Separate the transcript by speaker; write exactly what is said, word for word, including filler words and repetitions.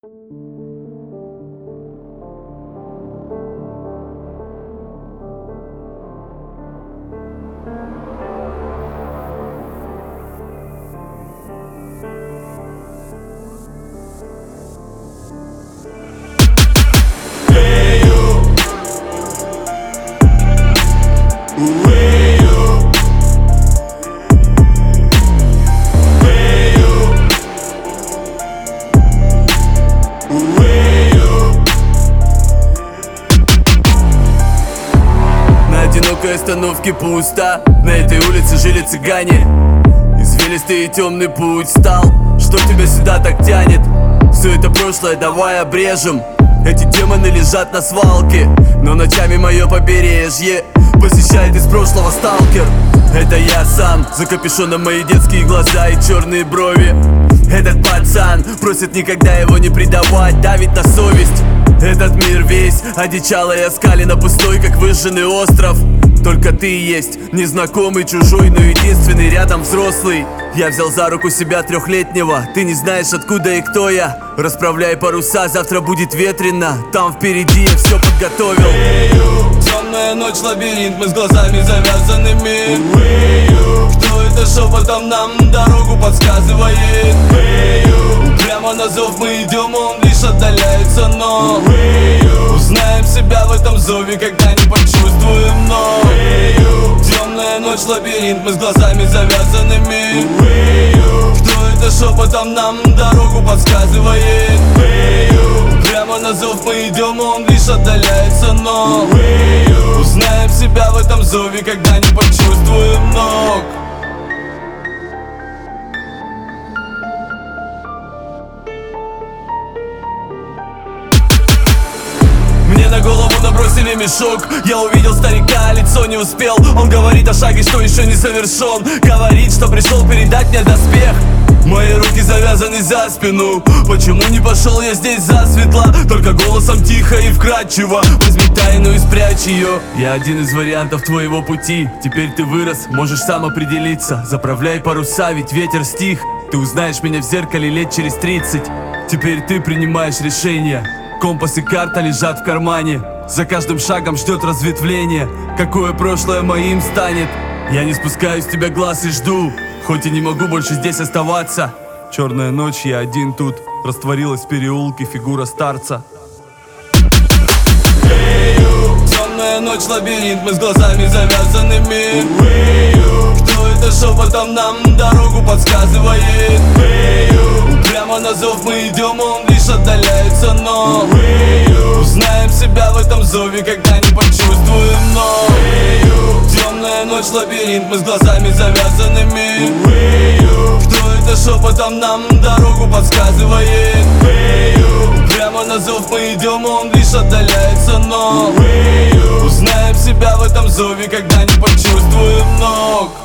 Speaker 1: На одинокой остановке пусто, на этой улице жили цыгане. Извилистый и темный путь стал, что тебя сюда так тянет? Все это прошлое давай обрежем. Эти демоны лежат на свалке, но ночами мое побережье посещает из прошлого сталкер. Это я сам, за капюшоном мои детские глаза и черные брови. Этот пацан просит никогда его не предавать, давит на совесть. Этот мир весь одичалый, оскаленно пустой, как выжженный остров. Только ты есть, незнакомый, чужой, но единственный рядом взрослый. Я взял за руку себя трехлетнего, ты не знаешь откуда и кто я. Расправляй паруса, завтра будет ветрено, там впереди я все подготовил.
Speaker 2: Темная ночь, лабиринт, мы с глазами завязанными. Кто это шепотом нам дорогу подсказывает? Прямо на зов мы идем, он лишь отдаляется, но узнаем себя в этом зове, когда не почувствуем, но темная ночь, лабиринт, мы с глазами завязанными. Кто это шепотом нам дорогу подсказывает? Прямо на зов мы идем, он лишь отдаляется, но узнаем себя в этом зове, когда не почувствуем ног. Мне на голову набросили мешок, я увидел старика, лицо не успел. Он говорит о шаге, что еще не совершен, говорит, что пришел передать мне доспех. Мои руки завязаны за спину, почему не пошел я здесь засветло? Только голосом тихо и вкрадчиво: возьми тайну и спрячь ее. Я один из вариантов твоего пути, теперь ты вырос, можешь сам определиться. Заправляй паруса, ведь ветер стих, ты узнаешь меня в зеркале лет через тридцать. Теперь ты принимаешь решение, компас и карта лежат в кармане. За каждым шагом ждет разветвление, какое прошлое моим станет. Я не спускаю с тебя глаз и жду, хоть и не могу больше здесь оставаться. Черная ночь, я один тут, растворилась в переулке фигура старца. Темная ночь, лабиринт, мы с глазами завязанными. Кто это шепотом нам дорогу подсказывает? Прямо на зов мы идем, он лишь отдаляется, но узнаем себя в этом зове, когда не почувствуем ног. Темная ночь, лабиринт, мы с глазами завязанными. Кто это шепотом нам дорогу подсказывает? Прямо на зов мы идем, он лишь отдаляется, но узнаем себя в этом зове, когда не почувствуем ног.